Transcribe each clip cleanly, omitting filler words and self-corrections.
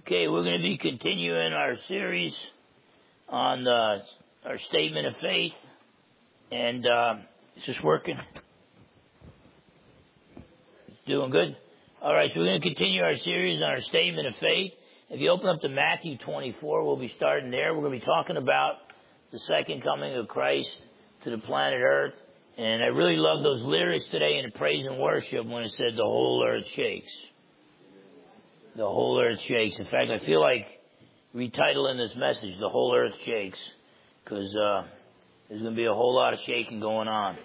Okay, we're going to be continuing our series on our statement of faith. And is this working? It's doing good? All right, so we're going to continue our series on our statement of faith. If you open up to Matthew 24, we'll be starting there. We're going to be talking about the second coming of Christ to the planet Earth. And I really love those lyrics today in the praise and worship when it said the whole earth shakes. The whole earth shakes. In fact, I feel like retitling this message, The Whole Earth Shakes, because there's going to be a whole lot of shaking going on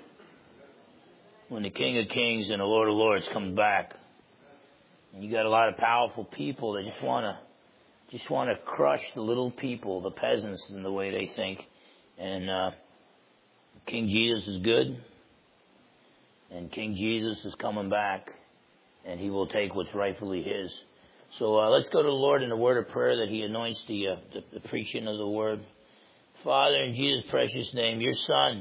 when the King of Kings and the Lord of Lords comes back. And you got a lot of powerful people that just want to crush the little people, the peasants, in the way they think. And King Jesus is good, and King Jesus is coming back, and he will take what's rightfully his. So let's go to the Lord in a word of prayer that he anoints the preaching of the word. Father, in Jesus' precious name, your Son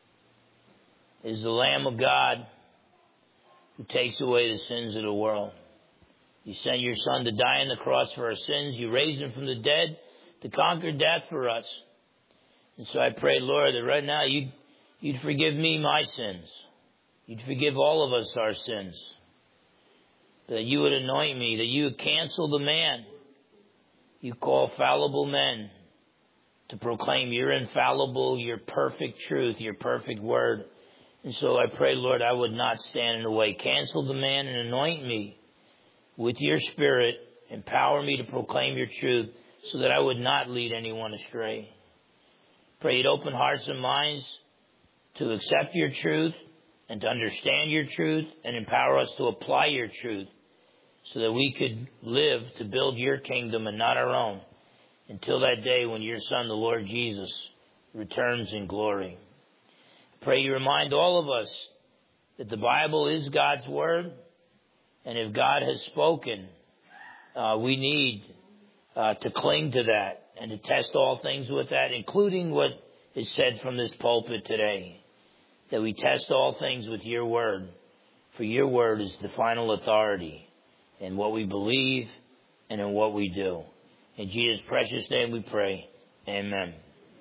is the Lamb of God who takes away the sins of the world. You sent your Son to die on the cross for our sins. You raised him from the dead to conquer death for us. And so I pray, Lord, that right now you'd forgive me my sins. You'd forgive all of us our sins. That you would anoint me, that you would cancel the man you call fallible men to proclaim your infallible, your perfect truth, your perfect word. And so I pray, Lord, I would not stand in the way. Cancel the man and anoint me with your Spirit. Empower me to proclaim your truth so that I would not lead anyone astray. Pray you'd open hearts and minds to accept your truth and to understand your truth and empower us to apply your truth so that we could live to build your kingdom and not our own until that day when your Son, the Lord Jesus, returns in glory. Pray you remind all of us that the Bible is God's word, and if God has spoken, we need to cling to that and to test all things with that, including what is said from this pulpit today, that we test all things with your word, for your word is the final authority in what we believe and in what we do. In Jesus' precious name we pray. Amen.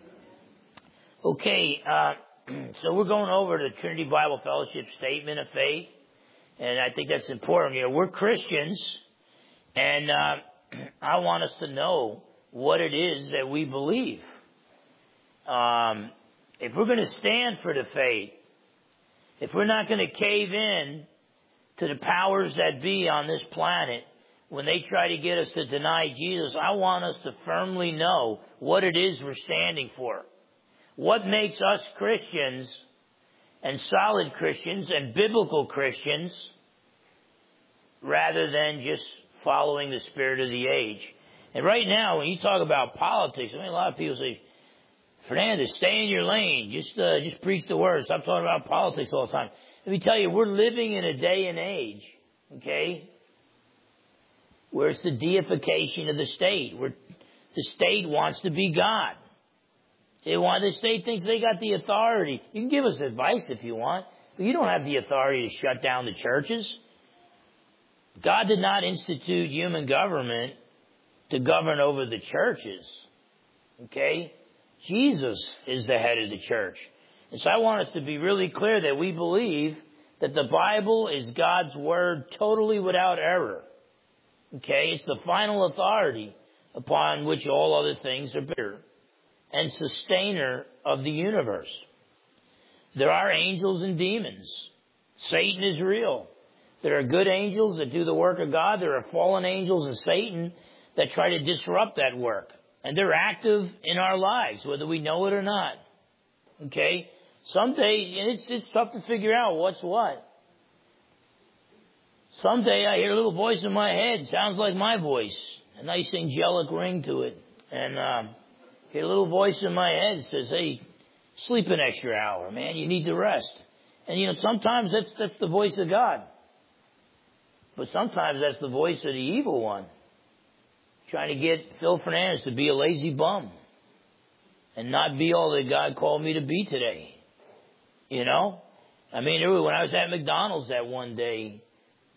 Okay, so we're going over the Trinity Bible Fellowship Statement of Faith, and I think that's important. You know, we're Christians, and I want us to know what it is that we believe. If we're going to stand for the faith, if we're not going to cave in to the powers that be on this planet when they try to get us to deny Jesus, I want us to firmly know what it is we're standing for. What makes us Christians and solid Christians and biblical Christians rather than just following the spirit of the age. And right now, when you talk about politics, I mean, a lot of people say, Fernandez, stay in your lane. Just preach the word. Stop talking about politics all the time. Let me tell you, we're living in a day and age, okay, where it's the deification of the state, where the state wants to be God. The state thinks they got the authority. You can give us advice if you want, but you don't have the authority to shut down the churches. God did not institute human government to govern over the churches, okay? Jesus is the head of the church. And so I want us to be really clear that we believe that the Bible is God's word totally without error. Okay? It's the final authority upon which all other things are built and sustainer of the universe. There are angels and demons. Satan is real. There are good angels that do the work of God. There are fallen angels and Satan that try to disrupt that work. And they're active in our lives, whether we know it or not. Okay? Someday, and it's tough to figure out what's what. Someday I hear a little voice in my head, sounds like my voice. A nice angelic ring to it. And hear a little voice in my head says, hey, sleep an extra hour, man. You need to rest. And, you know, sometimes that's the voice of God. But sometimes that's the voice of the evil one, trying to get Phil Fernandez to be a lazy bum and not be all that God called me to be today. You know? I mean, when I was at McDonald's that one day,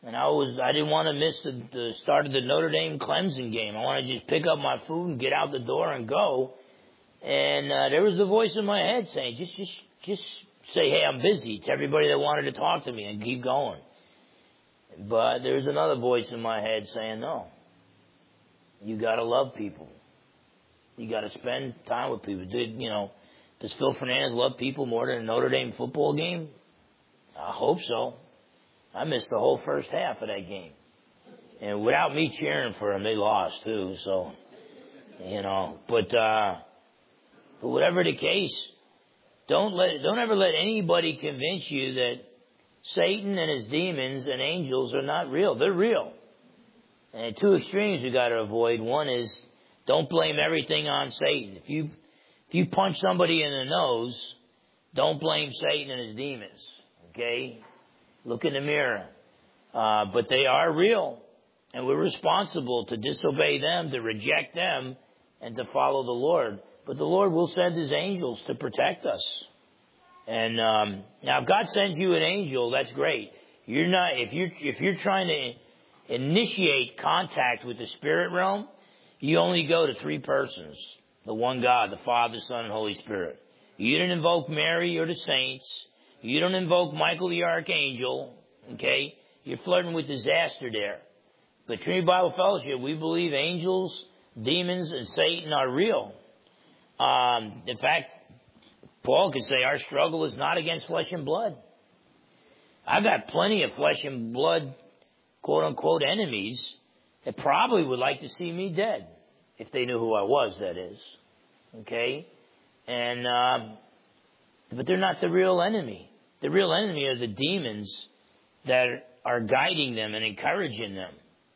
And I didn't want to miss the start of the Notre Dame Clemson game. I wanted to just pick up my food and get out the door and go. And there was a voice in my head saying, just say, hey, I'm busy, to everybody that wanted to talk to me, and keep going. But there was another voice in my head saying, no, you got to love people. You got to spend time with people. Does Phil Fernandez love people more than a Notre Dame football game? I hope so. I missed the whole first half of that game. And without me cheering for them, they lost too. So, but whatever the case, don't ever let anybody convince you that Satan and his demons and angels are not real. They're real. And two extremes we got to avoid. One is don't blame everything on Satan. If you punch somebody in the nose, don't blame Satan and his demons. Okay? Look in the mirror. But they are real. And we're responsible to disobey them, to reject them, and to follow the Lord. But the Lord will send His angels to protect us. And now, if God sends you an angel, that's great. If you're trying to initiate contact with the spirit realm, you only go to three persons: the one God, the Father, Son, and Holy Spirit. You don't invoke Mary or the saints. You don't invoke Michael the Archangel, okay? You're flirting with disaster there. But Trinity Bible Fellowship, we believe angels, demons, and Satan are real. In fact, Paul could say our struggle is not against flesh and blood. I've got plenty of flesh and blood, quote-unquote, enemies that probably would like to see me dead, if they knew who I was, that is. Okay? But they're not the real enemy. The real enemy are the demons that are guiding them and encouraging them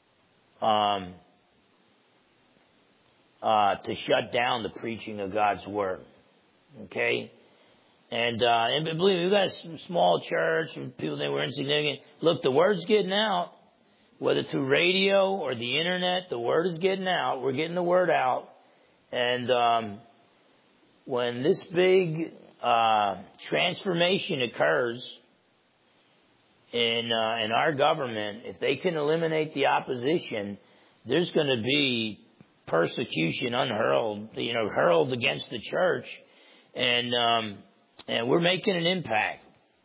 to shut down the preaching of God's Word. Okay? And believe me, we've got a small church and people think we're insignificant. Look, the Word's getting out. Whether through radio or the Internet, the Word is getting out. We're getting the Word out. And when this big transformation occurs in our government, if they can eliminate the opposition, there's going to be persecution hurled against the church, and we're making an impact.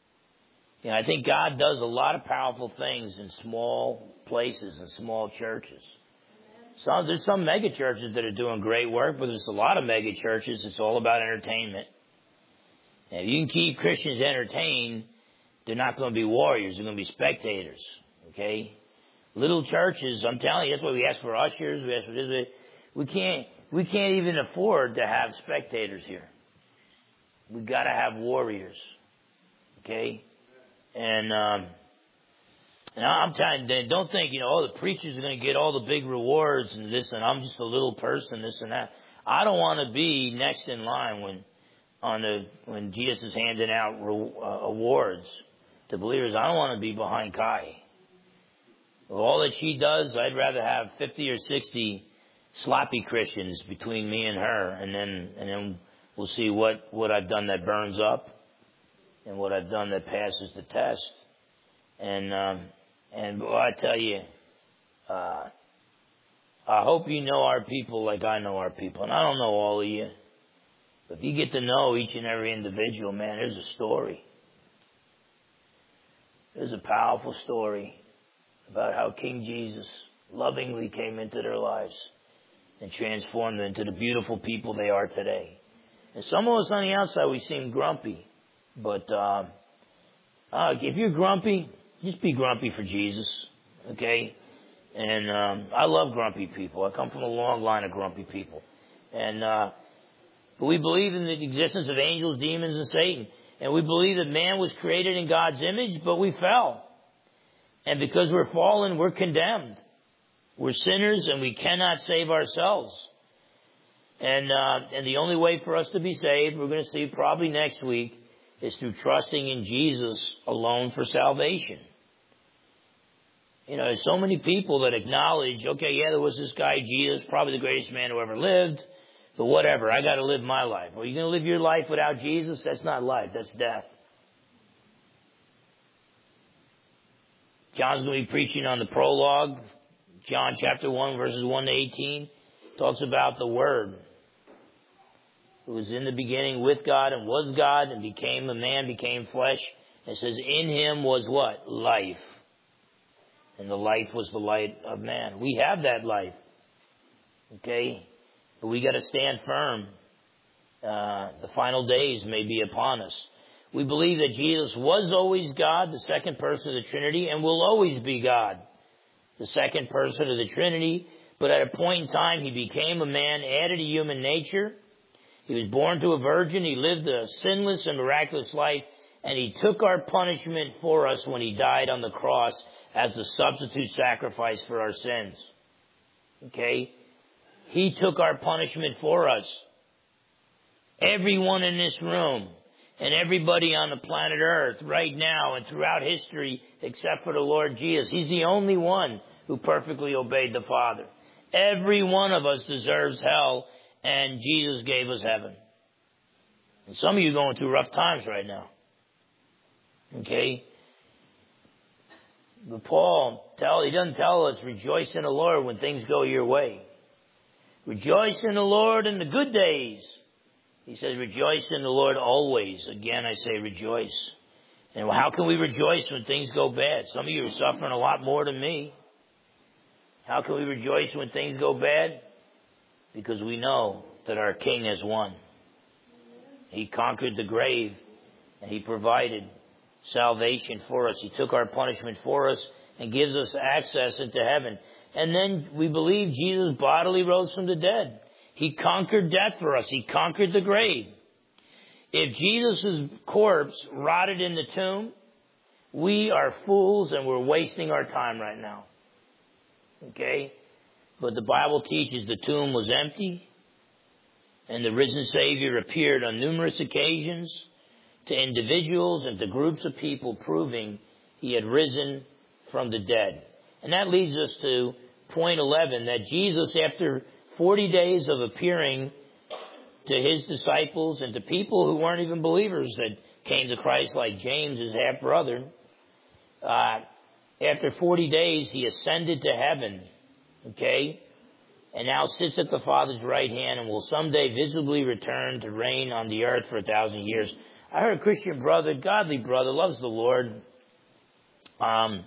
I think God does a lot of powerful things in small places and small churches. There's some mega churches that are doing great work, but there's a lot of mega churches. It's all about entertainment. And if you can keep Christians entertained, they're not going to be warriors. They're going to be spectators. Okay? Little churches, I'm telling you, that's why we ask for ushers. We ask for this. We can't even afford to have spectators here. We've got to have warriors. Okay? And I'm telling you, don't think, the preachers are going to get all the big rewards and this, and I'm just a little person, this and that. I don't want to be next in line when Jesus is handing out awards to believers. I don't want to be behind Kai. With all that she does, I'd rather have 50 or 60 sloppy Christians between me and her, and then we'll see what I've done that burns up and what I've done that passes the test. And I tell you, I hope you know our people like I know our people. And I don't know all of you. But if you get to know each and every individual, man, there's a story. There's a powerful story about how King Jesus lovingly came into their lives and transformed them into the beautiful people they are today. And some of us on the outside, we seem grumpy. But if you're grumpy, just be grumpy for Jesus, okay? And I love grumpy people. I come from a long line of grumpy people. But we believe in the existence of angels, demons, and Satan. And we believe that man was created in God's image, but we fell. And because we're fallen, we're condemned. We're sinners, and we cannot save ourselves. And the only way for us to be saved, we're going to see probably next week, is through trusting in Jesus alone for salvation. There's so many people that acknowledge, okay, yeah, there was this guy, Jesus, probably the greatest man who ever lived, but whatever, I got to live my life. Are you going to live your life without Jesus? That's not life, that's death. John's going to be preaching on the prologue. John chapter 1, verses 1 to 18. Talks about the Word. Who was in the beginning with God and was God and became a man, became flesh. It says, in him was what? Life. And the life was the light of man. We have that life. Okay? But we got to stand firm. The final days may be upon us. We believe that Jesus was always God, the second person of the Trinity, and will always be God, the second person of the Trinity. But at a point in time, he became a man, added a human nature. He was born to a virgin. He lived a sinless and miraculous life. And he took our punishment for us when he died on the cross as the substitute sacrifice for our sins. Okay? He took our punishment for us. Everyone in this room and everybody on the planet Earth right now and throughout history except for the Lord Jesus. He's the only one who perfectly obeyed the Father. Every one of us deserves hell, and Jesus gave us heaven. And some of you are going through rough times right now. Okay? But Paul, he doesn't tell us, rejoice in the Lord when things go your way. Rejoice in the Lord in the good days. He says, rejoice in the Lord always. Again, I say rejoice. And how can we rejoice when things go bad? Some of you are suffering a lot more than me. How can we rejoice when things go bad? Because we know that our King has won. He conquered the grave, and he provided salvation for us. He took our punishment for us and gives us access into heaven. And then we believe Jesus bodily rose from the dead. He conquered death for us. He conquered the grave. If Jesus' corpse rotted in the tomb, we are fools and we're wasting our time right now. Okay? But the Bible teaches the tomb was empty, and the risen Savior appeared on numerous occasions to individuals and to groups of people, proving he had risen from the dead. And that leads us to point 11, that Jesus, after 40 days of appearing to his disciples and to people who weren't even believers that came to Christ, like James, his half-brother, after 40 days, he ascended to heaven, okay, and now sits at the Father's right hand and will someday visibly return to reign on the earth for 1,000 years. I heard a Christian brother, godly brother, loves the Lord, but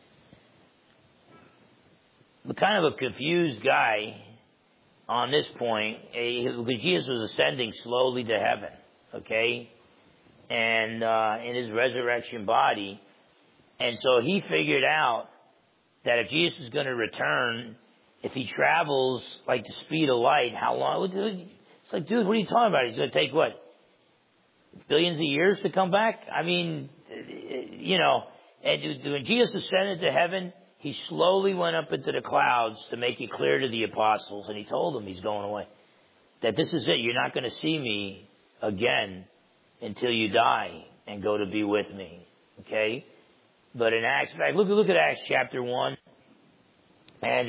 kind of a confused guy on this point, because Jesus was ascending slowly to heaven, okay, and in his resurrection body. And so he figured out that if Jesus is going to return, if he travels like the speed of light, how long? It's like, dude, what are you talking about? He's going to take, what, billions of years to come back? I mean, you know, and when Jesus ascended to heaven, he slowly went up into the clouds to make it clear to the apostles, and he told them he's going away. That this is it. You're not going to see me again until you die and go to be with me. Okay? But in Acts, in fact, look at Acts chapter 1. And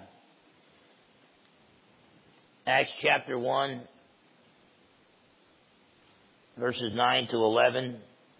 Acts chapter 1, verses 9 to 11.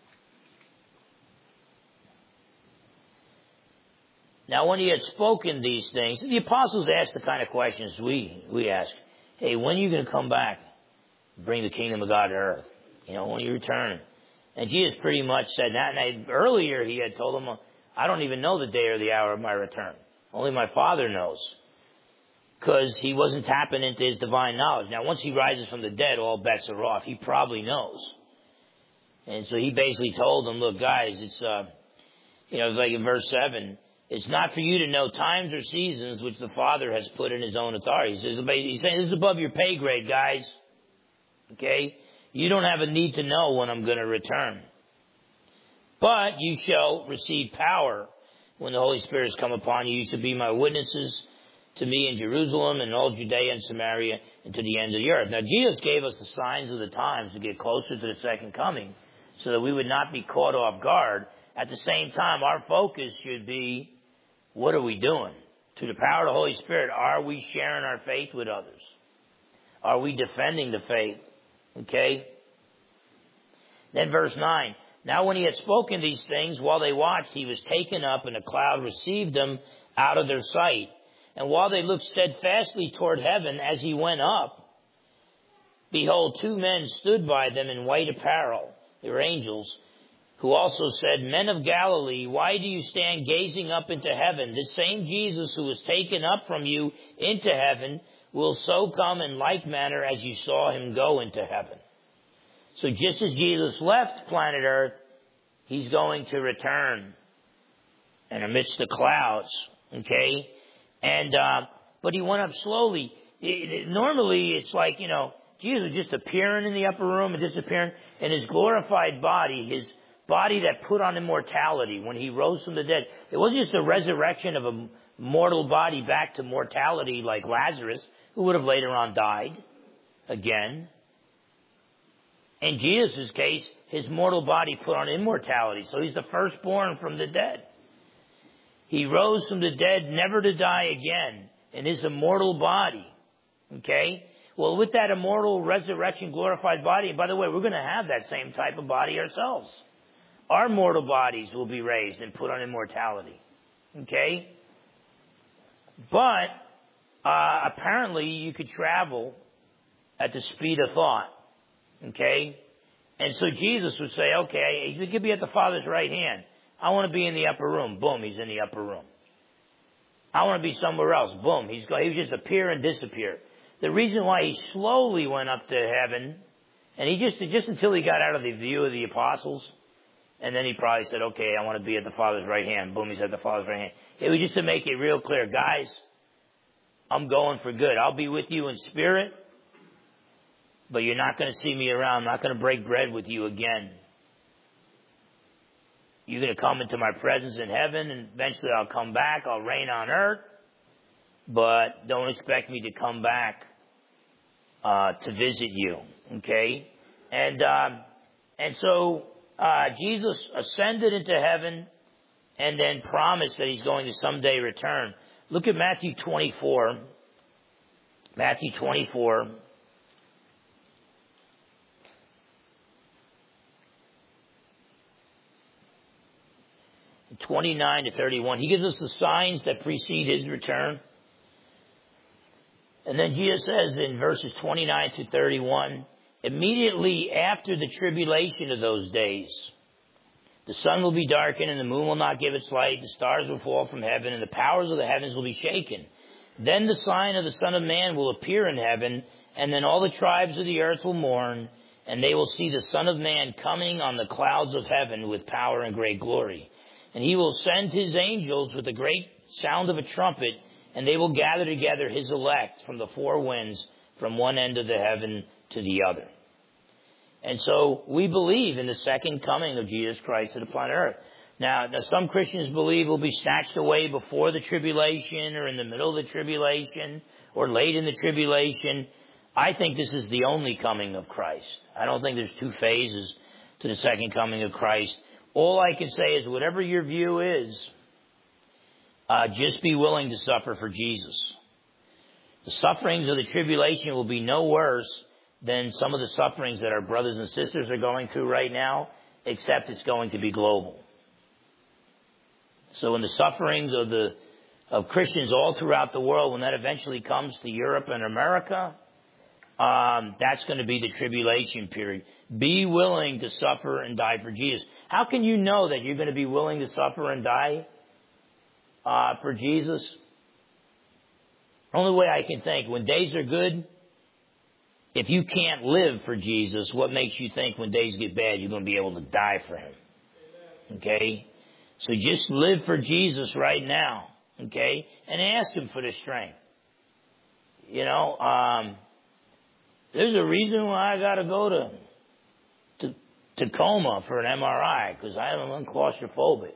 Now, when he had spoken these things, the apostles asked the kind of questions we ask. Hey, when are you going to come back? Bring the kingdom of God to earth. You know, when you return. And Jesus pretty much said that. And earlier he had told them, I don't even know the day or the hour of my return. Only my Father knows. Because he wasn't tapping into his divine knowledge. Now, once he rises from the dead, all bets are off. He probably knows. And so he basically told them, look, guys, it's, it's like in verse 7, it's not for you to know times or seasons which the Father has put in his own authority. He's saying this is above your pay grade, guys. Okay? You don't have a need to know when I'm going to return. But you shall receive power when the Holy Spirit has come upon you. You shall be my witnesses to me in Jerusalem and all Judea and Samaria and to the end of the earth. Now, Jesus gave us the signs of the times to get closer to the second coming so that we would not be caught off guard. At the same time, our focus should be, what are we doing? To the power of the Holy Spirit, are we sharing our faith with others? Are we defending the faith? Okay? Then verse 9. Now when he had spoken these things, while they watched, he was taken up, and a cloud received him out of their sight. And while they looked steadfastly toward heaven as he went up, behold, 2 men stood by them in white apparel. They were angels, who also said, Men of Galilee, why do you stand gazing up into heaven? This same Jesus who was taken up from you into heaven will so come in like manner as you saw him go into heaven. So just as Jesus left planet Earth, he's going to return and amidst the clouds, okay? And, but he went up slowly. Normally it's like, Jesus was just appearing in the upper room and disappearing, and his glorified body, his body that put on immortality when he rose from the dead. It wasn't just a resurrection of a mortal body back to mortality like Lazarus, who would have later on died again. In Jesus' case, his mortal body put on immortality, so he's the firstborn from the dead. He rose from the dead never to die again in his immortal body. Okay? Well, with that immortal resurrection glorified body, and by the way, we're going to have that same type of body ourselves. Our mortal bodies will be raised and put on immortality. Okay? But, apparently you could travel at the speed of thought. Okay? And so Jesus would say, okay, he could be at the Father's right hand. I want to be in the upper room. Boom, he's in the upper room. I want to be somewhere else. Boom, he would just appear and disappear. The reason why he slowly went up to heaven, and he just until he got out of the view of the apostles, and then he probably said, okay, I want to be at the Father's right hand. Boom, he's at the Father's right hand. It was just to make it real clear, guys, I'm going for good. I'll be with you in spirit, but you're not going to see me around. I'm not going to break bread with you again. You're going to come into my presence in heaven, and eventually I'll come back. I'll reign on earth, but don't expect me to come back to visit you, okay? And so Jesus ascended into heaven and then promised that he's going to someday return. Look at Matthew 24. Matthew 24. 29 to 31. He gives us the signs that precede his return. And then Jesus says in verses 29 to 31, immediately after the tribulation of those days, the sun will be darkened and the moon will not give its light. The stars will fall from heaven and the powers of the heavens will be shaken. Then the sign of the Son of Man will appear in heaven, and then all the tribes of the earth will mourn, and they will see the Son of Man coming on the clouds of heaven with power and great glory. And he will send his angels with a great sound of a trumpet, and they will gather together his elect from the four winds, from one end of the heaven to the other. And so we believe in the second coming of Jesus Christ to the planet Earth. Now, some Christians believe will be snatched away before the tribulation, or in the middle of the tribulation, or late in the tribulation. I think this is the only coming of Christ. I don't think there's two phases to the second coming of Christ. All I can say is whatever your view is, just be willing to suffer for Jesus. The sufferings of the tribulation will be no worse than some of the sufferings that our brothers and sisters are going through right now, except it's going to be global. So in the sufferings of Christians all throughout the world, when that eventually comes to Europe and America, that's going to be the tribulation period. Be willing to suffer and die for Jesus. How can you know that you're going to be willing to suffer and die for Jesus? The only way I can think, when days are good, if you can't live for Jesus, what makes you think when days get bad you're going to be able to die for him? Okay? So just live for Jesus right now. Okay? And ask him for the strength. There's a reason why I got to go to Tacoma for an MRI, because I'm claustrophobic.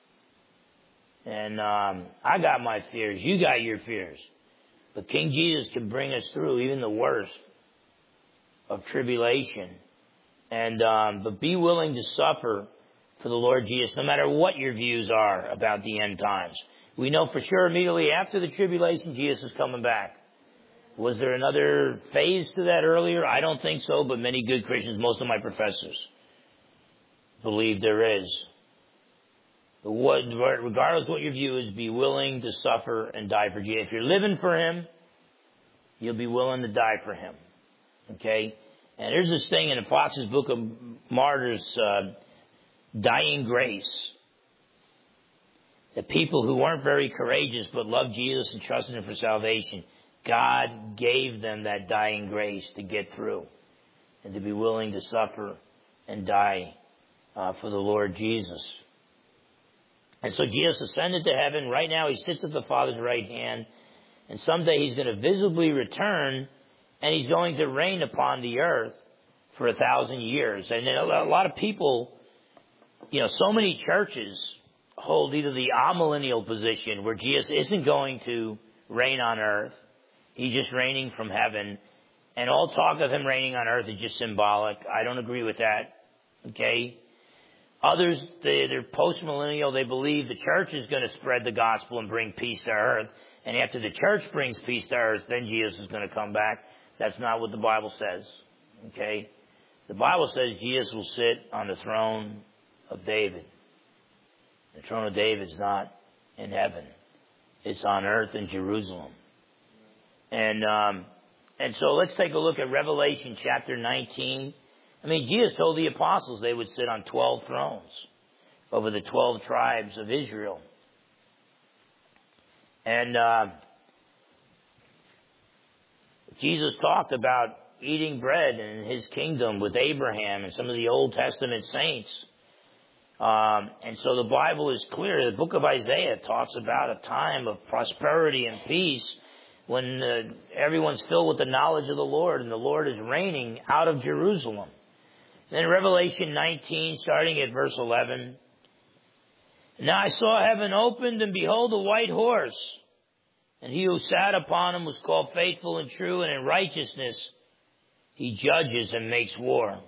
And I got my fears. You got your fears. But King Jesus can bring us through even the worst of tribulation. And but be willing to suffer for the Lord Jesus, no matter what your views are about the end times. We know for sure immediately after the tribulation, Jesus is coming back. Was there another phase to that earlier? I don't think so, but many good Christians, most of my professors, believe there is. Regardless of what your view is, be willing to suffer and die for Jesus. If you're living for Him, you'll be willing to die for Him. Okay? And there's this thing in Fox's Book of Martyrs, Dying Grace. The people who weren't very courageous but loved Jesus and trusted Him for salvation, God gave them that dying grace to get through and to be willing to suffer and die for the Lord Jesus. And so Jesus ascended to heaven. Right now He sits at the Father's right hand. And someday He's going to visibly return, and He's going to reign upon the earth for 1,000 years. And a lot of people, so many churches hold either the amillennial position where Jesus isn't going to reign on earth. He's just reigning from heaven. And all talk of Him reigning on earth is just symbolic. I don't agree with that. Okay? Others, they're post-millennial. They believe the church is going to spread the gospel and bring peace to earth. And after the church brings peace to earth, then Jesus is going to come back. That's not what the Bible says. Okay? The Bible says Jesus will sit on the throne of David. The throne of David's not in heaven. It's on earth in Jerusalem. And so let's take a look at Revelation chapter 19. Jesus told the apostles they would sit on 12 thrones over the 12 tribes of Israel. And Jesus talked about eating bread in His kingdom with Abraham and some of the Old Testament saints. And so the Bible is clear. The book of Isaiah talks about a time of prosperity and peace when everyone's filled with the knowledge of the Lord and the Lord is reigning out of Jerusalem. Then Revelation 19, starting at verse 11. Now I saw heaven opened, and behold, a white horse. And He who sat upon him was called Faithful and True, and in righteousness He judges and makes war.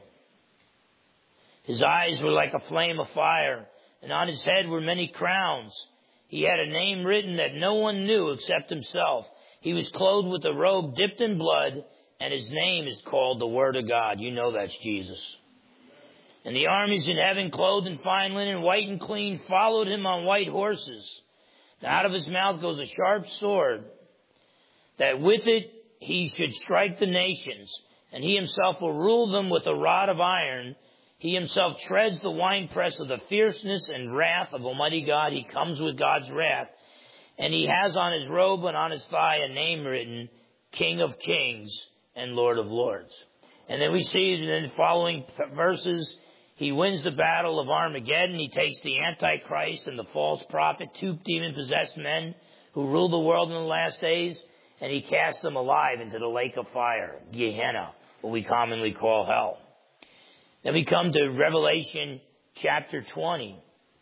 His eyes were like a flame of fire, and on His head were many crowns. He had a name written that no one knew except Himself. He was clothed with a robe dipped in blood, and His name is called the Word of God. You know that's Jesus. And the armies in heaven, clothed in fine linen, white and clean, followed Him on white horses. Now out of His mouth goes a sharp sword, that with it He should strike the nations, and He Himself will rule them with a rod of iron. He Himself treads the winepress of the fierceness and wrath of Almighty God. He comes with God's wrath. And He has on His robe and on His thigh a name written, King of Kings and Lord of Lords. And then we see in the following verses, He wins the battle of Armageddon. He takes the Antichrist and the false prophet, 2 demon-possessed men who rule the world in the last days, and He casts them alive into the lake of fire, Gehenna, what we commonly call hell. Then we come to Revelation chapter 20.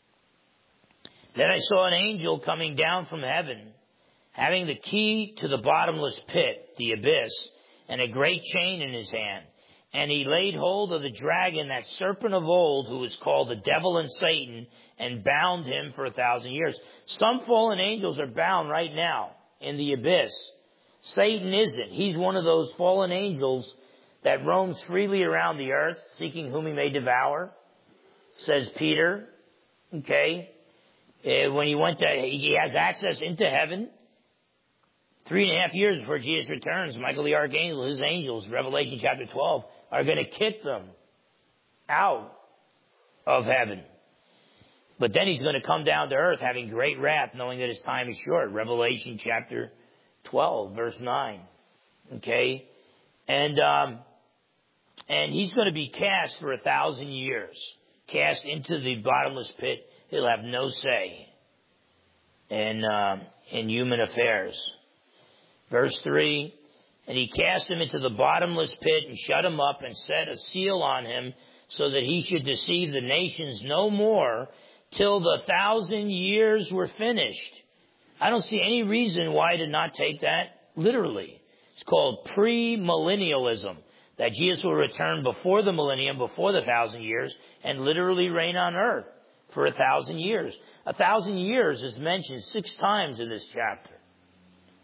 Then I saw an angel coming down from heaven, having the key to the bottomless pit, the abyss, and a great chain in his hand. And he laid hold of the dragon, that serpent of old, who is called the devil and Satan, and bound him for 1,000 years. Some fallen angels are bound right now in the abyss. Satan isn't. He's one of those fallen angels that roams freely around the earth, seeking whom he may devour, says Peter. Okay? When he has access into heaven. 3.5 years before Jesus returns, Michael the Archangel, his angels, Revelation chapter 12, are going to kick them out of heaven. But then He's going to come down to earth having great wrath, knowing that His time is short. Revelation chapter 12, verse 9. Okay? And He's going to be cast for 1,000 years. Cast into the bottomless pit. He'll have no say in human affairs. Verse 3, and He cast him into the bottomless pit and shut him up and set a seal on him so that he should deceive the nations no more till the 1,000 years were finished. I don't see any reason why to not take that literally. It's called premillennialism, that Jesus will return before the millennium, before the 1,000 years, and literally reign on earth for 1,000 years. 1,000 years is mentioned 6 times in this chapter.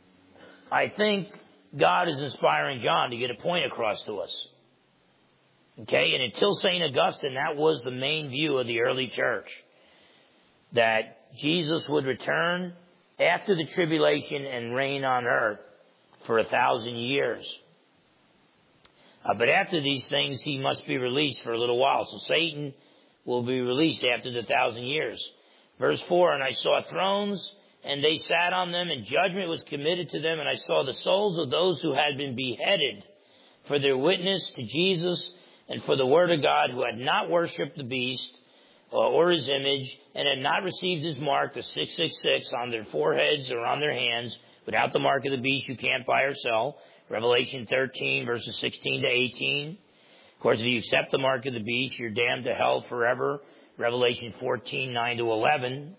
I think God is inspiring John to get a point across to us. Okay, and until St. Augustine, that was the main view of the early church. That Jesus would return after the tribulation and reign on earth for 1,000 years. But after these things, he must be released for a little while. So Satan will be released after the 1,000 years. Verse 4, and I saw thrones, and they sat on them, and judgment was committed to them, and I saw the souls of those who had been beheaded for their witness to Jesus and for the word of God, who had not worshipped the beast or his image, and had not received his mark, the 666, on their foreheads or on their hands. Without the mark of the beast, you can't buy or sell. Revelation 13, verses 16 to 18. Of course, if you accept the mark of the beast, you're damned to hell forever. Revelation 14, 9 to 11.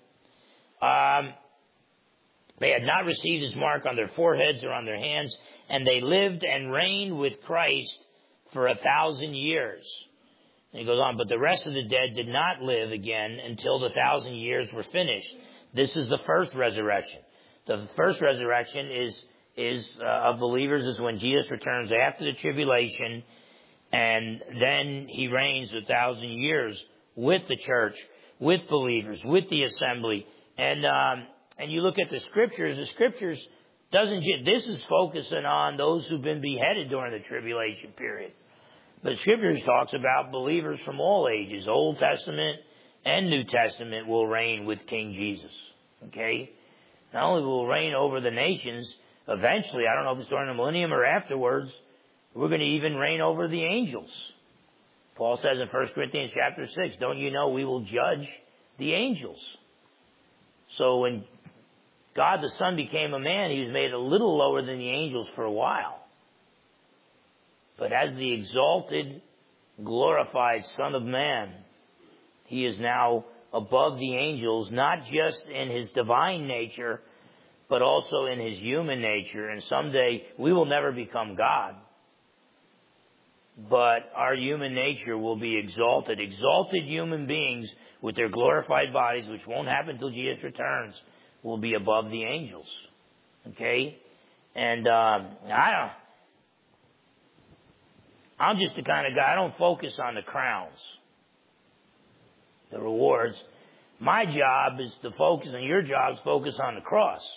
They had not received his mark on their foreheads or on their hands, and they lived and reigned with Christ for 1,000 years. And he goes on, but the rest of the dead did not live again until the 1,000 years were finished. This is the first resurrection. The first resurrection is of believers is when Jesus returns after the tribulation, and then he reigns 1,000 years with the church, with believers, with the assembly. And you look at the scriptures this is focusing on those who've been beheaded during the tribulation period. But the scriptures talks about believers from all ages, Old Testament and New Testament, will reign with King Jesus. Okay? Not only will reign over the nations, eventually, I don't know if it's during the millennium or afterwards, we're going to even reign over the angels. Paul says in 1 Corinthians chapter 6, don't you know we will judge the angels? So when God the Son became a man, he was made a little lower than the angels for a while. But as the exalted, glorified Son of Man, he is now above the angels, not just in his divine nature, but also in his human nature. And someday we will never become God. But our human nature will be exalted. Exalted human beings with their glorified bodies, which won't happen until Jesus returns, will be above the angels. Okay? And I'm just the kind of guy, I don't focus on the crowns, the rewards. My job is to focus, and your job is to focus on the cross.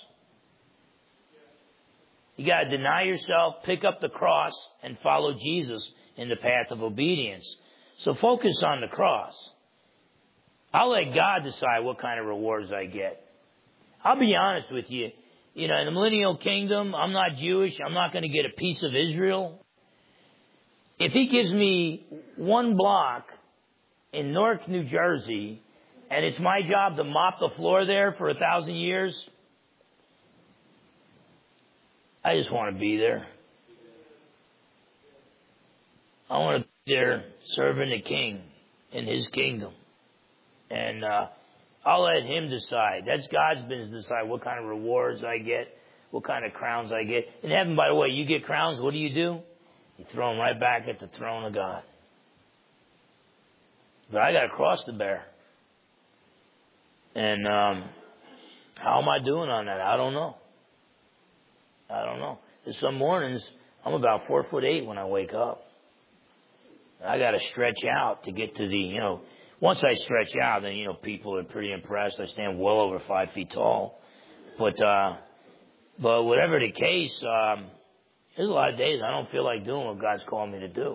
You got to deny yourself, pick up the cross, and follow Jesus in the path of obedience. So focus on the cross. I'll let God decide what kind of rewards I get. I'll be honest with you. In the millennial kingdom, I'm not Jewish. I'm not going to get a piece of Israel. If he gives me one block in Newark, New Jersey, and it's my job to mop the floor there for 1,000 years, I just want to be there. I want to be there serving the King in his kingdom. And I'll let him decide. That's God's business to decide what kind of rewards I get, what kind of crowns I get. In heaven, by the way, you get crowns, what do? You throw them right back at the throne of God. But I got a cross to bear. And how am I doing on that? I don't know. There's some mornings, I'm about 4'8" when I wake up. I got to stretch out to get to the, once I stretch out, then, people are pretty impressed. I stand well over 5 feet tall. But whatever the case, there's a lot of days I don't feel like doing what God's called me to do.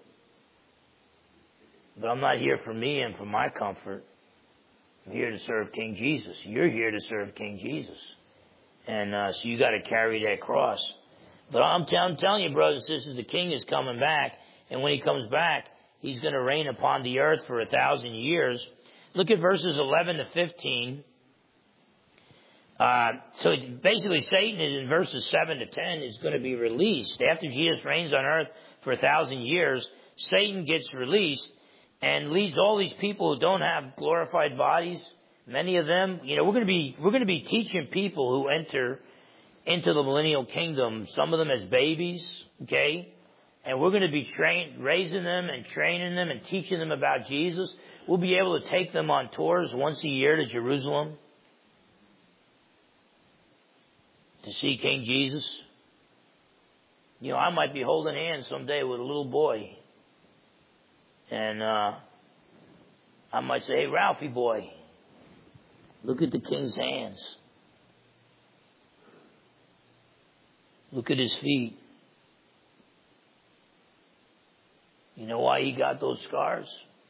But I'm not here for me and for my comfort. I'm here to serve King Jesus. You're here to serve King Jesus. And so you got to carry that cross. But I'm telling you, brothers and sisters, the King is coming back. And when he comes back, he's going to reign upon the earth for 1,000 years. Look at verses 11 to 15. So basically Satan is in verses 7 to 10 is going to be released. After Jesus reigns on earth for 1,000 years, Satan gets released and leads all these people who don't have glorified bodies. Many of them, we're going to be teaching people who enter into the millennial kingdom, some of them as babies, okay? And we're going to be raising them and training them and teaching them about Jesus. We'll be able to take them on tours once a year to Jerusalem to see King Jesus. I might be holding hands someday with a little boy And I might say, hey, Ralphie boy, look at the king's hands. Look at his feet. You know why he got those scars?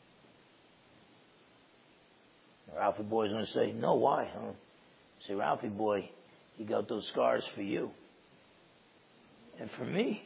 Ralphie boy's going to say, no, why? Huh? I say, Ralphie boy, he got those scars for you. And for me.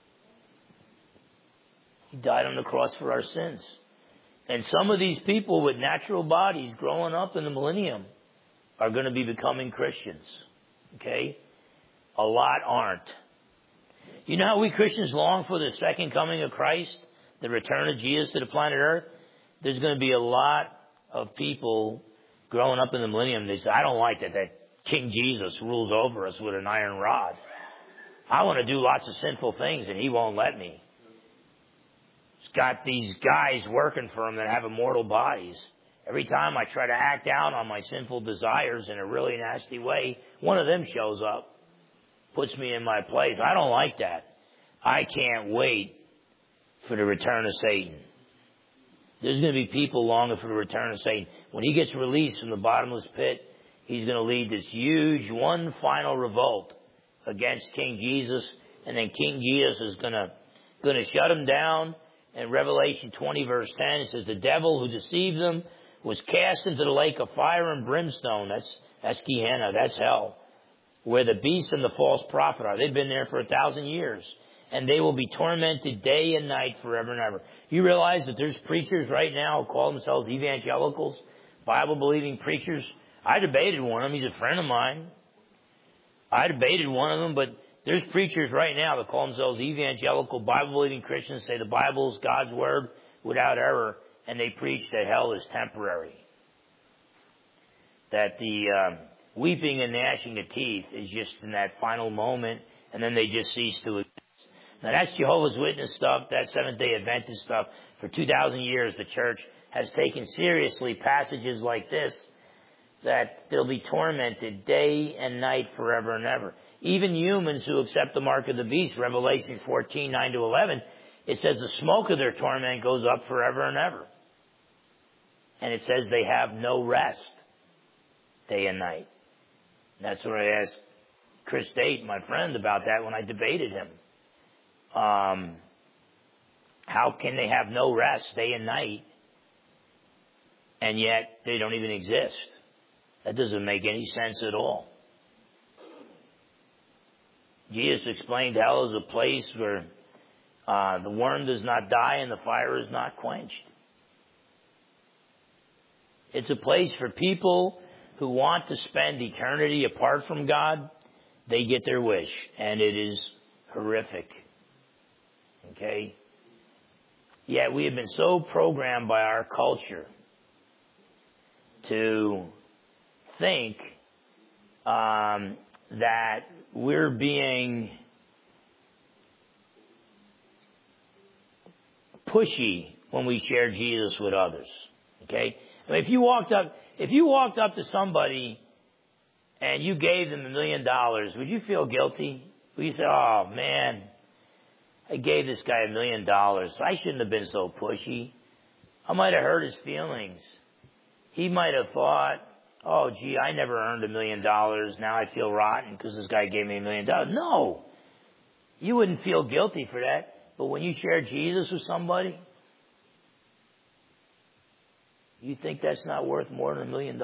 He died on the cross for our sins. And some of these people with natural bodies growing up in the millennium are going to be becoming Christians. Okay? A lot aren't. You know how we Christians long for the second coming of Christ? The return of Jesus to the planet Earth? There's going to be a lot of people growing up in the millennium. They say, I don't like that King Jesus rules over us with an iron rod. I want to do lots of sinful things and he won't let me. He's got these guys working for him that have immortal bodies. Every time I try to act out on my sinful desires in a really nasty way, one of them shows up, puts me in my place. I don't like that. I can't wait for the return of Satan. There's going to be people longing for the return of Satan. When he gets released from the bottomless pit, he's going to lead this huge one final revolt against King Jesus. And then King Jesus is going to shut him down. In Revelation 20 verse 10, it says, the devil who deceived them was cast into the lake of fire and brimstone. That's Gehenna. That's hell. Where the beast and the false prophet are. They've been there for 1,000 years. And they will be tormented day and night forever and ever. You realize that there's preachers right now who call themselves evangelicals, Bible-believing preachers. I debated one of them. He's a friend of mine. I debated one of them, but there's preachers right now that call themselves evangelical, Bible-believing Christians, say the Bible is God's Word without error, and they preach that hell is temporary. That the weeping and gnashing of teeth is just in that final moment, and then they just cease to exist. Now that's Jehovah's Witness stuff, that's Seventh-day Adventist stuff. For 2,000 years, the church has taken seriously passages like this, that they'll be tormented day and night forever and ever. Even humans who accept the mark of the beast, Revelation 14, 9-11, it says the smoke of their torment goes up forever and ever. And it says they have no rest day and night. And that's what I asked Chris Date, my friend, about that when I debated him. How can they have no rest day and night, and yet they don't even exist? That doesn't make any sense at all. Jesus explained hell is a place where the worm does not die and the fire is not quenched. It's a place for people who want to spend eternity apart from God. They get their wish, and it is horrific. Okay? Yet we have been so programmed by our culture to think that we're being pushy when we share Jesus with others. Okay? I mean, if you walked up to somebody and you gave them $1 million, would you feel guilty? Would you say, oh man, I gave this guy $1 million. I shouldn't have been so pushy. I might have hurt his feelings. He might have thought, oh gee, I never earned $1 million. Now I feel rotten because this guy gave me $1 million. No. You wouldn't feel guilty for that. But when you share Jesus with somebody, you think that's not worth more than $1 million?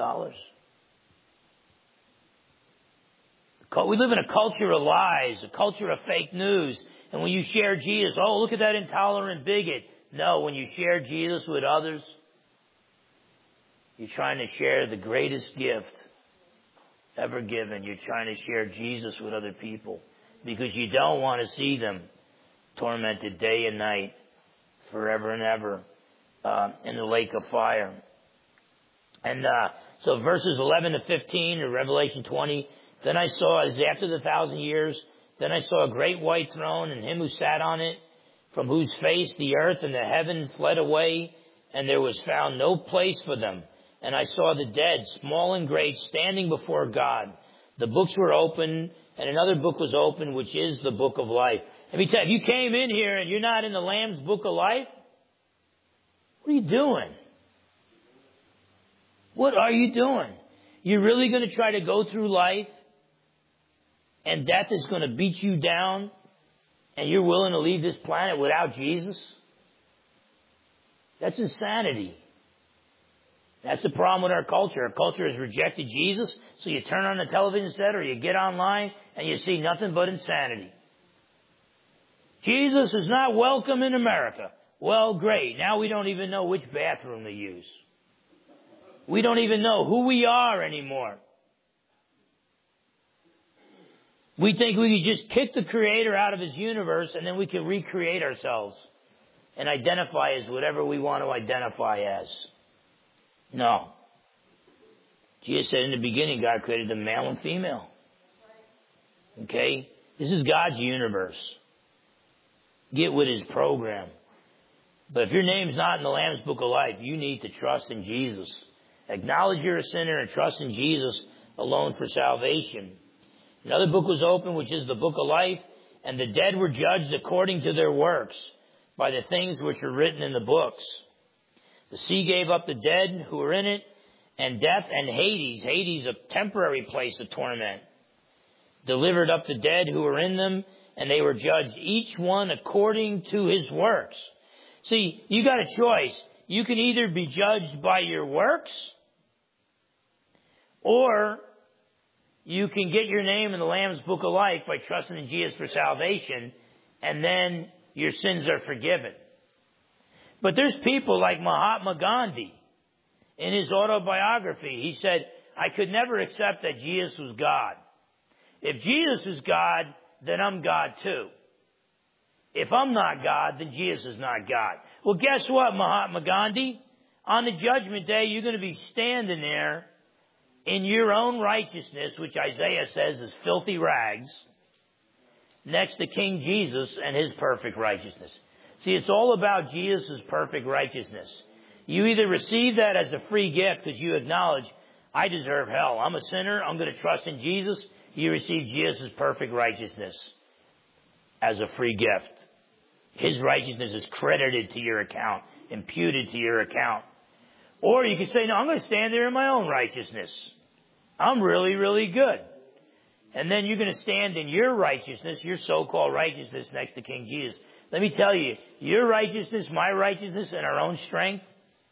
We live in a culture of lies, a culture of fake news. And when you share Jesus, oh, look at that intolerant bigot. No, when you share Jesus with others, you're trying to share the greatest gift ever given. You're trying to share Jesus with other people because you don't want to see them tormented day and night forever and ever in the lake of fire. And so verses 11 to 15 in Revelation 20, then I saw, as after the 1,000 years, then I saw a great white throne and him who sat on it, from whose face the earth and the heavens fled away, and there was found no place for them. And I saw the dead, small and great, standing before God. The books were open, and another book was opened, which is the book of life. Let me tell you, if you came in here and you're not in the Lamb's book of life, What are you doing? What are you doing? You're really going to try to go through life and death is going to beat you down and you're willing to leave this planet without Jesus? That's insanity. That's the problem with our culture. Our culture has rejected Jesus, so you turn on the television set or you get online and you see nothing but insanity. Jesus is not welcome in America. Well, great. Now we don't even know which bathroom to use. We don't even know who we are anymore. We think we can just kick the Creator out of His universe and then we can recreate ourselves and identify as whatever we want to identify as. No. Jesus said in the beginning God created them male and female. Okay? This is God's universe. Get with His program. But if your name's not in the Lamb's Book of Life, you need to trust in Jesus. Acknowledge you're a sinner and trust in Jesus alone for salvation. Another book was opened, which is the Book of Life, and the dead were judged according to their works by the things which are written in the books. The sea gave up the dead who were in it, and death and Hades, a temporary place of torment, delivered up the dead who were in them, and they were judged, each one according to his works. See, you got a choice. You can either be judged by your works, or you can get your name in the Lamb's Book of Life by trusting in Jesus for salvation, and then your sins are forgiven. But there's people like Mahatma Gandhi. In his autobiography, he said, I could never accept that Jesus was God. If Jesus is God, then I'm God too. If I'm not God, then Jesus is not God. Well, guess what, Mahatma Gandhi? On the judgment day, you're going to be standing there in your own righteousness, which Isaiah says is filthy rags, next to King Jesus and His perfect righteousness. See, it's all about Jesus' perfect righteousness. You either receive that as a free gift because you acknowledge, I deserve hell. I'm a sinner. I'm going to trust in Jesus. You receive Jesus' perfect righteousness as a free gift. His righteousness is credited to your account, imputed to your account. Or you can say, no, I'm going to stand there in my own righteousness. I'm really, really good. And then you're going to stand in your righteousness, your so-called righteousness next to King Jesus. Let me tell you, your righteousness, my righteousness, and our own strength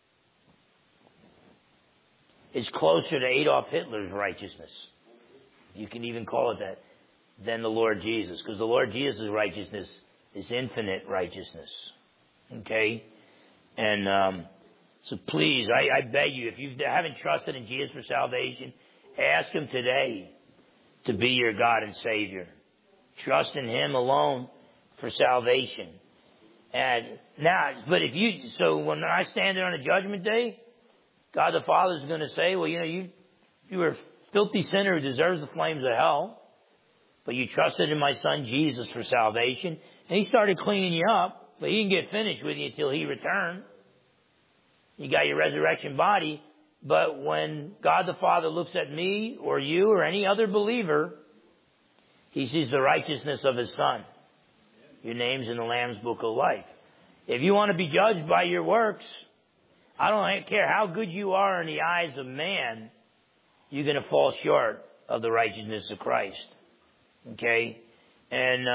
is closer to Adolf Hitler's righteousness. You can even call it that, than the Lord Jesus. Because the Lord Jesus' righteousness is infinite righteousness. Okay? And so please, I beg you, if you haven't trusted in Jesus for salvation, ask Him today to be your God and Savior. Trust in Him alone for salvation. And now, so when I stand there on the judgment day, God the Father is going to say, well, you were a filthy sinner who deserves the flames of hell, but you trusted in my Son Jesus for salvation, and He started cleaning you up, but He didn't get finished with you until He returned. You got your resurrection body, but when God the Father looks at me or you or any other believer, He sees the righteousness of His Son. Your name's in the Lamb's Book of Life. If you want to be judged by your works, I don't care how good you are in the eyes of man, you're going to fall short of the righteousness of Christ. Okay? And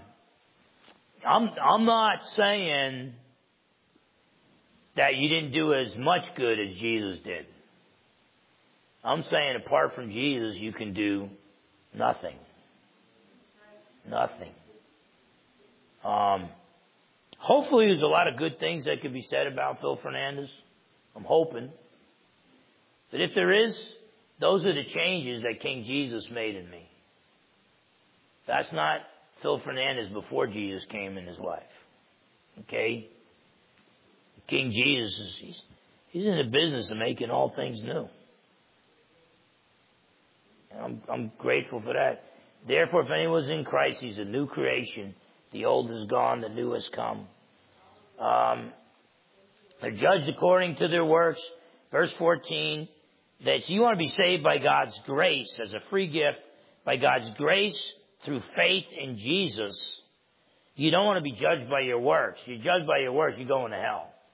I'm not saying that you didn't do as much good as Jesus did. I'm saying apart from Jesus, you can do nothing. Nothing. Hopefully there's a lot of good things that could be said about Phil Fernandez. I'm hoping. But if there is, those are the changes that King Jesus made in me. That's not Phil Fernandez before Jesus came in his life. Okay? King Jesus, he's in the business of making all things new. And I'm grateful for that. Therefore, if anyone's in Christ, he's a new creation. The old is gone, the new has come. They're judged according to their works. Verse 14, that you want to be saved by God's grace as a free gift, by God's grace through faith in Jesus. You don't want to be judged by your works. You're judged by your works, you're going to hell.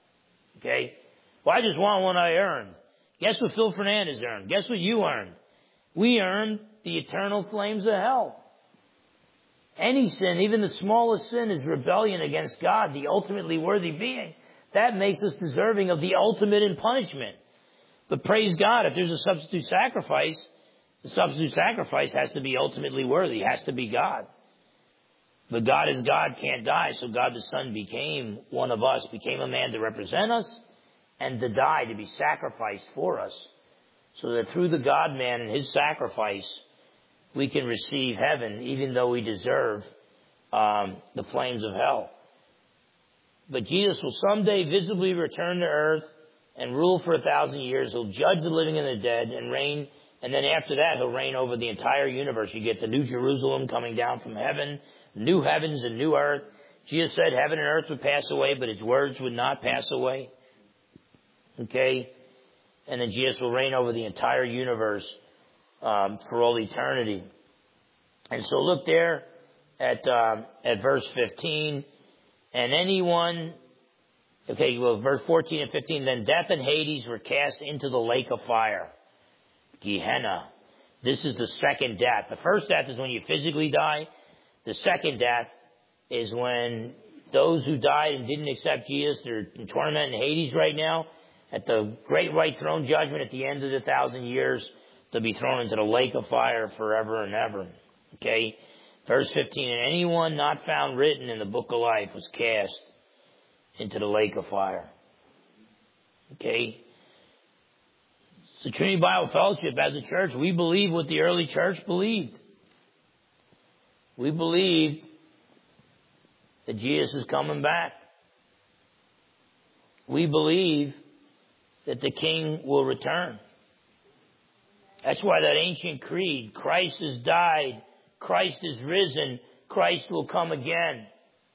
Okay? Well, I just want what I earned. Guess what Phil Fernandez earned? Guess what you earned? We earned the eternal flames of hell. Any sin, even the smallest sin, is rebellion against God, the ultimately worthy being. That makes us deserving of the ultimate in punishment. But praise God, if there's a substitute sacrifice, the substitute sacrifice has to be ultimately worthy. It has to be God. But God is God, can't die. So God the Son became one of us, became a man to represent us and to die, to be sacrificed for us. So that through the God-man and his sacrifice, we can receive heaven, even though we deserve the flames of hell. But Jesus will someday visibly return to earth and rule for 1,000 years. He'll judge the living and the dead and reign. And then after that, he'll reign over the entire universe. You get the New Jerusalem coming down from heaven, new heavens and new earth. Jesus said heaven and earth would pass away, but his words would not pass away. Okay? And then Jesus will reign over the entire universe for all eternity. And so look there at verse 15. And anyone, okay, well, verse 14 and 15, then death and Hades were cast into the lake of fire. Gehenna. This is the second death. The first death is when you physically die. The second death is when those who died and didn't accept Jesus, they're in torment in Hades right now. At the great white throne judgment at the end of the 1,000 years, they'll be thrown into the lake of fire forever and ever. Okay? Verse 15, and anyone not found written in the book of life was cast into the lake of fire. Okay? So Trinity Bible Fellowship, as a church, we believe what the early church believed. We believe that Jesus is coming back. We believe that the King will return. That's why that ancient creed, Christ has died, Christ is risen, Christ will come again.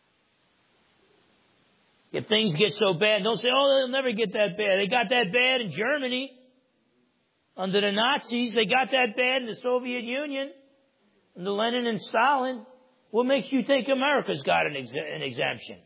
If things get so bad, don't say, oh, they'll never get that bad. They got that bad in Germany. Under the Nazis, they got that bad in the Soviet Union. Under Lenin and Stalin. What makes you think America's got an exemption?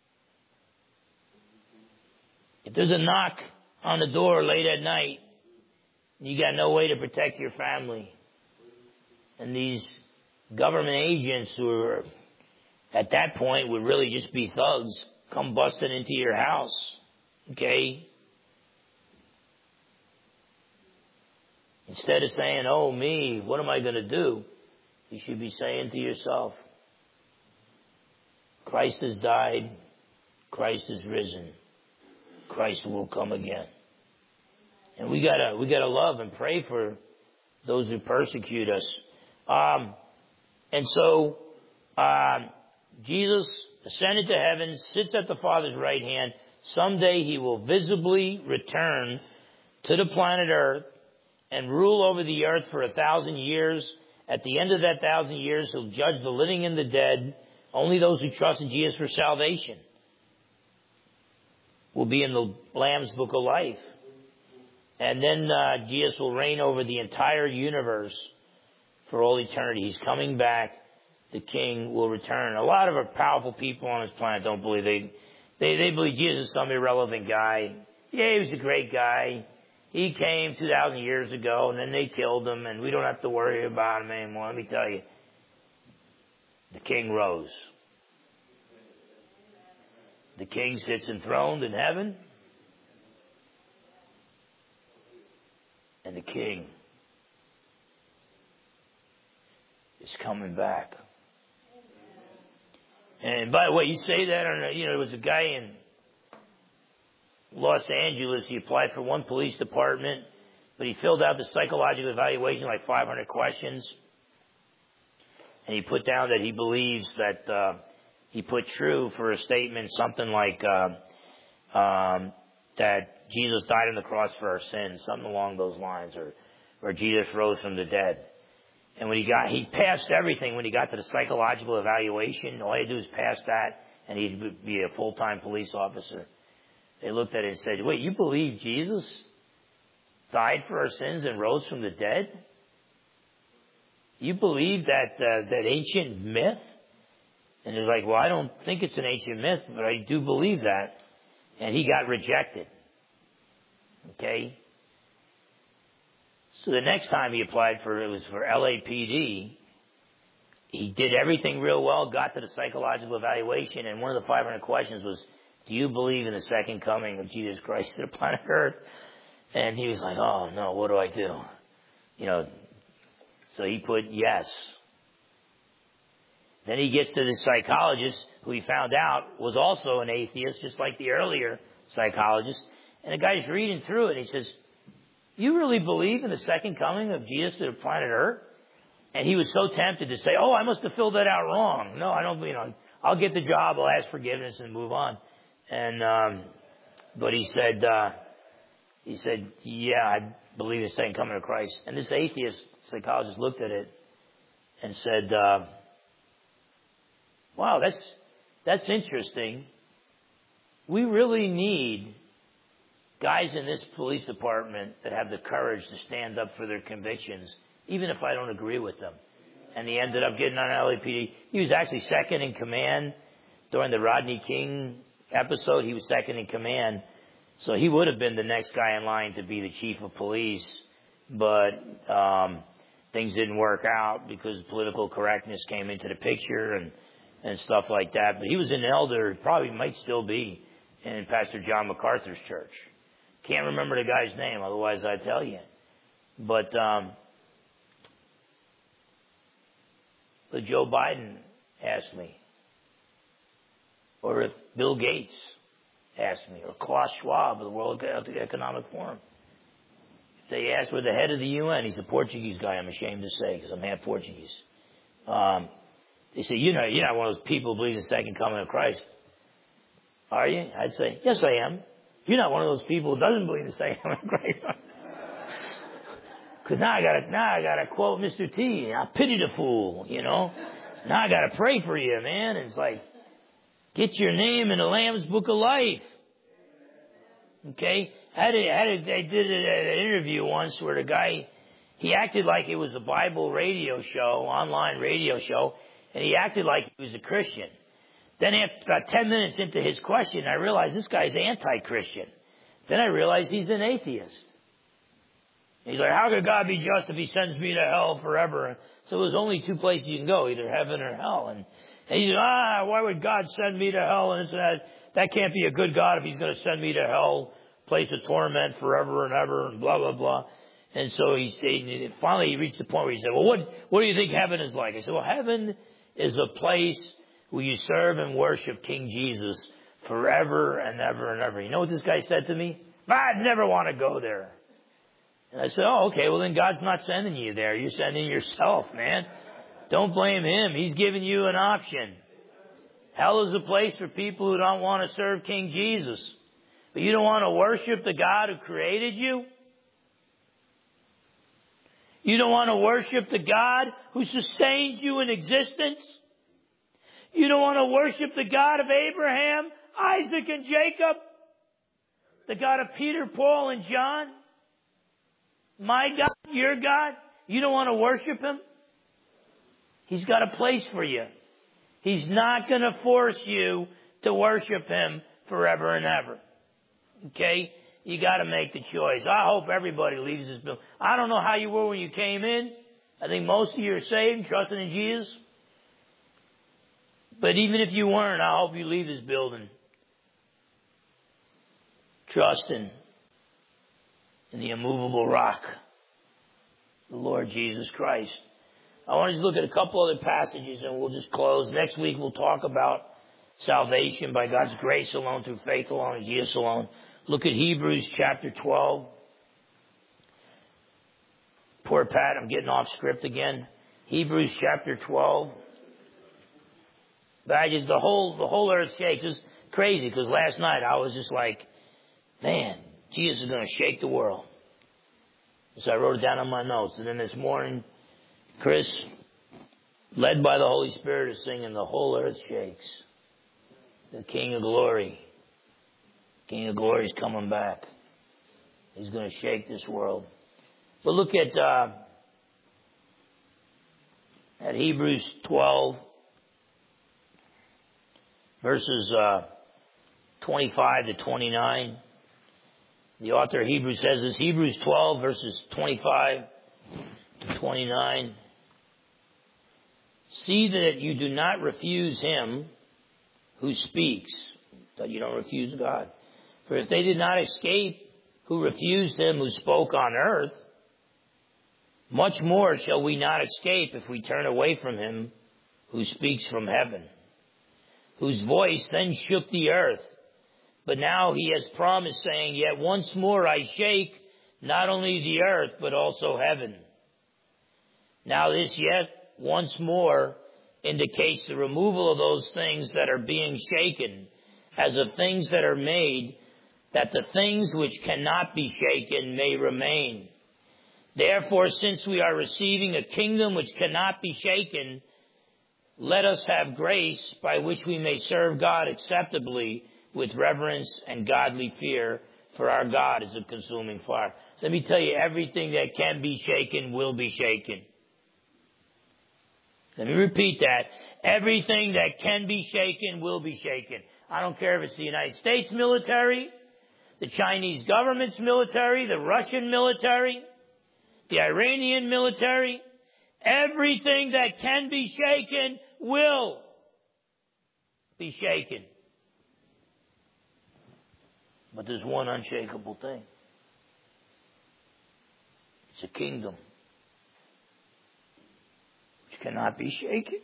If there's a knock on the door late at night, you got no way to protect your family, and these government agents who are, at that point, would really just be thugs, come busting into your house, okay? Instead of saying, oh, me, what am I going to do? You should be saying to yourself, Christ has died, Christ is risen, Christ will come again. And we gotta love and pray for those who persecute us. And so, Jesus ascended to heaven, sits at the Father's right hand. Someday he will visibly return to the planet Earth and rule over the earth for 1,000 years. At the end of that 1,000 years, he'll judge the living and the dead. Only those who trust in Jesus for salvation will be in the Lamb's Book of Life. And then Jesus will reign over the entire universe for all eternity. He's coming back. The King will return. A lot of our powerful people on this planet don't believe they believe Jesus is some irrelevant guy. Yeah, he was a great guy. He came 2,000 years ago, and then they killed him, and we don't have to worry about him anymore. Let me tell you, the King rose. The King sits enthroned in heaven. And the King is coming back. And by the way, you say that, there was a guy in Los Angeles. He applied for one police department, but he filled out the psychological evaluation, like 500 questions. And he put down that he believes that he put true for a statement, something like that Jesus died on the cross for our sins, something along those lines, or Jesus rose from the dead. And he passed everything when he got to the psychological evaluation. All he had to do was pass that, and he'd be a full-time police officer. They looked at it and said, wait, you believe Jesus died for our sins and rose from the dead? You believe that ancient myth? And they're like, well, I don't think it's an ancient myth, but I do believe that. and he got rejected. Okay? So the next time he applied it was for LAPD. He did everything real well, got to the psychological evaluation, and one of the 500 questions was, do you believe in the second coming of Jesus Christ to the planet Earth? And he was like, oh no, what do I do? So he put yes. Then he gets to the psychologist, who he found out was also an atheist, just like the earlier psychologist. And the guy's reading through it, and he says, you really believe in the second coming of Jesus to the planet Earth? And he was so tempted to say, oh, I must have filled that out wrong. No, I don't, I'll get the job, I'll ask forgiveness and move on. And, but he said, yeah, I believe in the second coming of Christ. And this atheist psychologist looked at it and said, wow, that's interesting. We really need guys in this police department that have the courage to stand up for their convictions, even if I don't agree with them. And he ended up getting on LAPD. He was actually second in command during the Rodney King episode. He was second in command. So he would have been the next guy in line to be the chief of police. But things didn't work out because political correctness came into the picture and stuff like that. But he was an elder, probably might still be, in Pastor John MacArthur's church. Can't remember the guy's name, otherwise I'd tell you. But Joe Biden asked me, or if Bill Gates asked me, or Klaus Schwab of the World Economic Forum, if they asked, we're the head of the UN, he's a Portuguese guy, I'm ashamed to say, because I'm half Portuguese. They say, you're not one of those people who believe in the second coming of Christ. Are you? I'd say, yes, I am. You're not one of those people who doesn't believe in the second coming of Christ. Because now I gotta quote Mr. T. I pity the fool, Now I gotta pray for you, man. It's like, get your name in the Lamb's Book of Life. Okay? I did an interview once where the guy, he acted like it was a Bible radio show, online radio show, and he acted like he was a Christian. Then after about 10 minutes into his question, I realized this guy's anti-Christian. Then I realized he's an atheist. He's like, how could God be just if he sends me to hell forever? So there's only two places you can go, either heaven or hell. And he said, why would God send me to hell? And that can't be a good God if he's going to send me to hell, place of torment forever and ever, and blah, blah, blah. And so finally he reached the point where he said, well, what do you think heaven is like? I said, well, heaven is a place where you serve and worship King Jesus forever and ever and ever. You know what this guy said to me? I'd never want to go there. And I said, oh, okay, well then God's not sending you there. You're sending yourself, man. Don't blame him. He's giving you an option. Hell is a place for people who don't want to serve King Jesus. But you don't want to worship the God who created you? You don't want to worship the God who sustains you in existence? You don't want to worship the God of Abraham, Isaac, and Jacob? The God of Peter, Paul, and John? My God, your God? You don't want to worship him? He's got a place for you. He's not going to force you to worship him forever and ever. Okay? You got to make the choice. I hope everybody leaves this building. I don't know how you were when you came in. I think most of you are saved, trusting in Jesus. But even if you weren't, I hope you leave this building trusting in the immovable rock, the Lord Jesus Christ. I want to just look at a couple other passages and we'll just close. Next week we'll talk about salvation by God's grace alone, through faith alone, in Jesus alone. Look at Hebrews chapter 12. Poor Pat, I'm getting off script again. Hebrews chapter 12. But the whole earth shakes. It's crazy because last night I was just like, man, Jesus is going to shake the world. So I wrote it down on my notes. And then this morning, Chris, led by the Holy Spirit, is singing, the whole earth shakes. The King of Glory. King of Glory is coming back. He's going to shake this world. But look at Hebrews 12, verses 25 to 29. The author of Hebrews says this, Hebrews 12 verses 25 to 29. See that you do not refuse him who speaks, that you don't refuse God. For if they did not escape who refused him who spoke on earth, much more shall we not escape if we turn away from him who speaks from heaven, whose voice then shook the earth. But now he has promised, saying, yet once more I shake not only the earth, but also heaven. Now this yet once more indicates the removal of those things that are being shaken, as of things that are made, that the things which cannot be shaken may remain. Therefore, since we are receiving a kingdom which cannot be shaken, let us have grace by which we may serve God acceptably with reverence and godly fear, for our God is a consuming fire. Let me tell you, everything that can be shaken will be shaken. Let me repeat that. Everything that can be shaken will be shaken. I don't care if it's the United States military, the Chinese government's military, the Russian military, the Iranian military. Everything that can be shaken will be shaken. But there's one unshakable thing. It's a kingdom which cannot be shaken.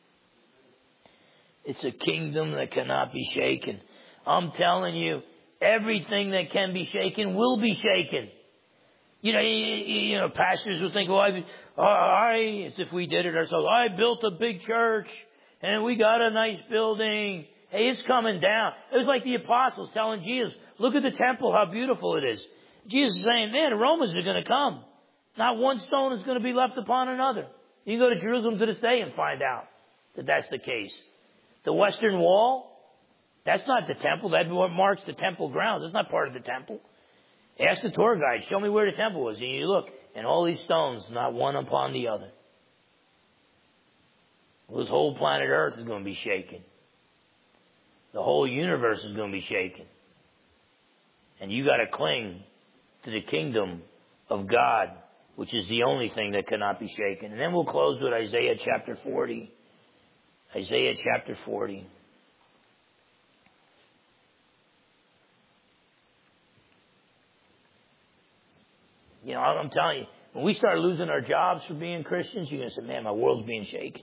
It's a kingdom that cannot be shaken. I'm telling you, everything that can be shaken will be shaken. You know, pastors will think, as if we did it ourselves. I built a big church and we got a nice building. Hey, it's coming down. It was like the apostles telling Jesus, look at the temple, how beautiful it is. Jesus is saying, man, the Romans are going to come. Not one stone is going to be left upon another. You can go to Jerusalem to this day and find out that that's the case. The Western Wall, that's not the temple. That marks the temple grounds. It's not part of the temple. Ask the tour guide, show me where the temple was. And you look, and all these stones, not one upon the other. Well, this whole planet Earth is going to be shaken. The whole universe is going to be shaken. And you got to cling to the kingdom of God, which is the only thing that cannot be shaken. And then we'll close with Isaiah chapter 40. Isaiah chapter 40. You know, I'm telling you, when we start losing our jobs for being Christians, you're going to say, man, my world's being shaken.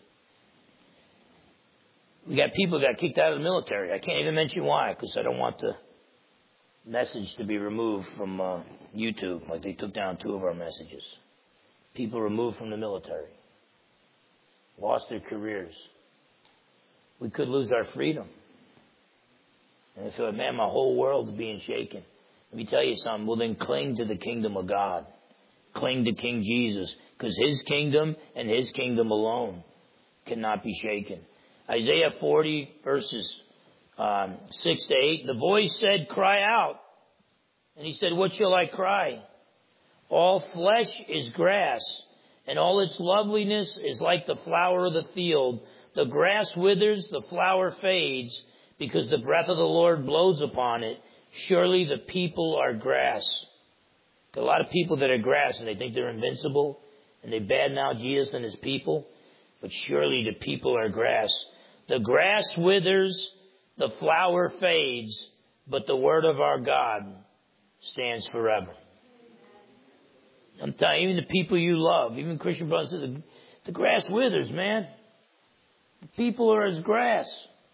We got people that got kicked out of the military. I can't even mention why, because I don't want the message to be removed from YouTube, like they took down 2 of our messages. People removed from the military. Lost their careers. We could lose our freedom. And I thought, man, my whole world's being shaken. Let me tell you something. Well, then cling to the kingdom of God. Cling to King Jesus, because his kingdom and his kingdom alone cannot be shaken. Isaiah 40 verses 6 to 8. The voice said, cry out. And he said, what shall I cry? All flesh is grass, and all its loveliness is like the flower of the field. The grass withers, the flower fades, because the breath of the Lord blows upon it. Surely the people are grass. A lot of people that are grass and they think they're invincible and they badmouth Jesus and his people. But surely the people are grass. The grass withers, the flower fades, but the word of our God stands forever. I'm telling you, even the people you love, even Christian brothers, the grass withers, man. The people are as grass.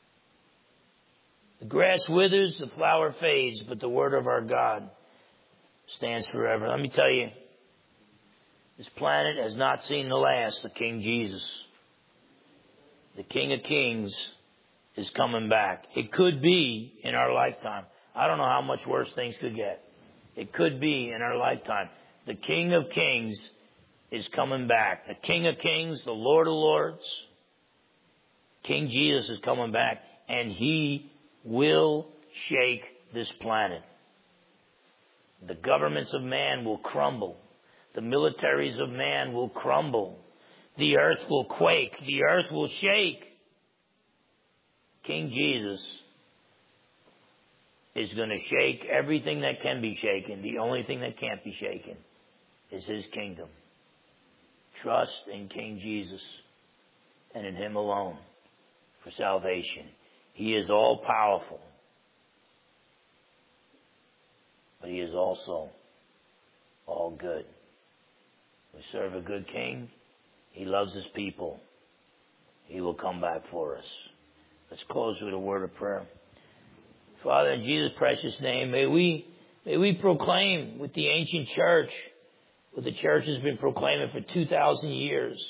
The grass withers, the flower fades, but the word of our God stands forever. Let me tell you, this planet has not seen the last of King Jesus. The King of Kings is coming back. It could be in our lifetime. I don't know how much worse things could get. It could be in our lifetime. The King of Kings is coming back. The King of Kings, the Lord of Lords, King Jesus is coming back, and he will shake this planet. The governments of man will crumble. The militaries of man will crumble. The earth will quake. The earth will shake. King Jesus is going to shake everything that can be shaken. The only thing that can't be shaken is His kingdom. Trust in King Jesus and in Him alone for salvation. He is all powerful, but He is also all good. We serve a good King. He loves His people. He will come back for us. Let's close with a word of prayer. Father, in Jesus' precious name, may we proclaim with the ancient church, what the church has been proclaiming for 2,000 years,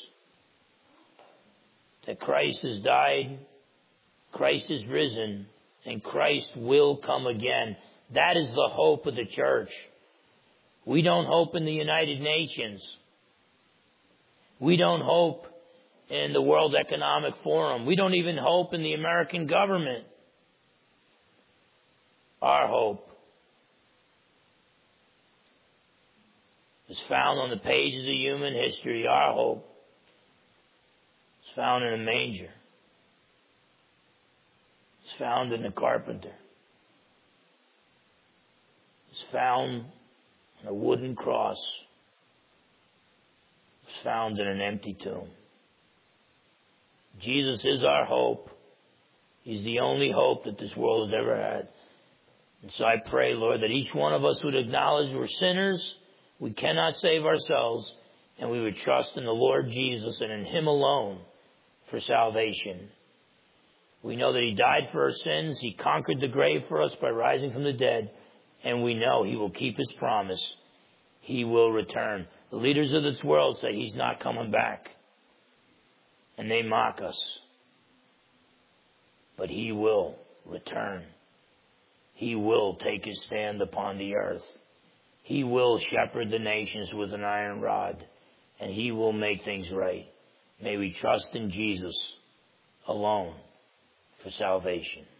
that Christ has died, Christ is risen, and Christ will come again. That is the hope of the church. We don't hope in the United Nations. We don't hope in the World Economic Forum. We don't even hope in the American government. Our hope is found on the pages of human history. Our hope is found in a manger. It's found in the carpenter. It's found on a wooden cross. It's found in an empty tomb. Jesus is our hope. He's the only hope that this world has ever had. And so I pray, Lord, that each one of us would acknowledge we're sinners, we cannot save ourselves, and we would trust in the Lord Jesus and in Him alone for salvation. We know that He died for our sins. He conquered the grave for us by rising from the dead, and we know He will keep His promise. He will return. The leaders of this world say He's not coming back, and they mock us. But He will return. He will take His stand upon the earth. He will shepherd the nations with an iron rod, and He will make things right. May we trust in Jesus alone for salvation.